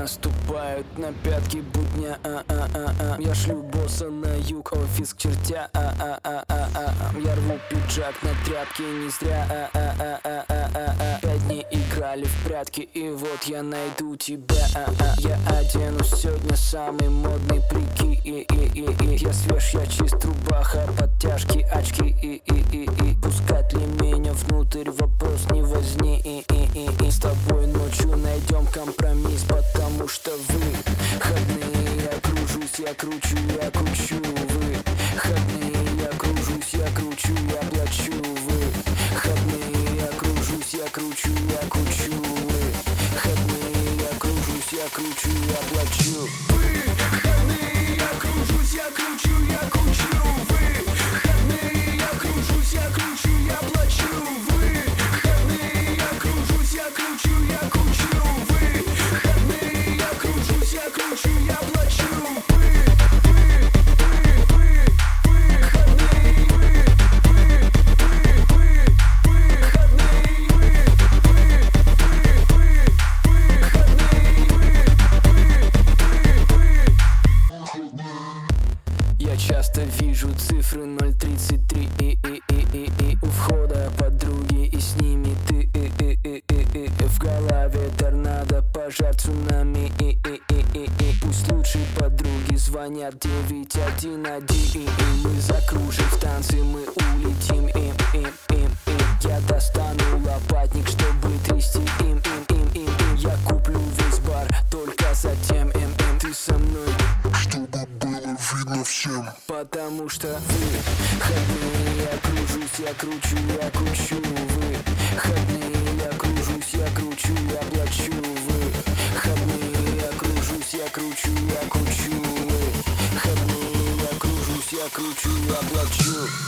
наступают на пятки будня. Я шлю босса на юг, офис к чертя. Я рву пиджак на тряпке не зря. 5 дней играли в прятки, и вот я найду тебя. Я оденусь сегодня самый модный прикид. Я свеж, я чист, рубаха, подтяжки, очки. Пускать ли меня внутрь, вопрос не возни. С тобой ночью найдем компромисс, потому что выходные я кружусь, я кручу, я кручу. Выходные я кружусь, я кручу, я плачу. Выходные я кружусь, я кручу, я кручу. Выходные я кружусь, я кручу, я плачу. Выходные я кружусь, я кручу, я кручу. Выходные я кружусь, я кручу, я плачу. Выходные я кружусь, я кручу, я кручу. Выходные я кружусь, я кручу, я плачу. Я часто вижу цифры 033 у входа подруги, и с ними ты. В голове торнадо, пожар, цунами. Пусть лучшие подруги звонят 911. И мы закружим в танце, мы улетим им. Я достану лопатник, чтобы трясти им. Я куплю весь бар, только затем ты со мной, чтобы было видно всем. потому что выходные я кружусь, я кручу, я кручу. Выходные я кружусь, я кручу, я плачу. Выходные я кружусь, я кручу, я кручу. Выходные я кружусь, я кручу, я плачу.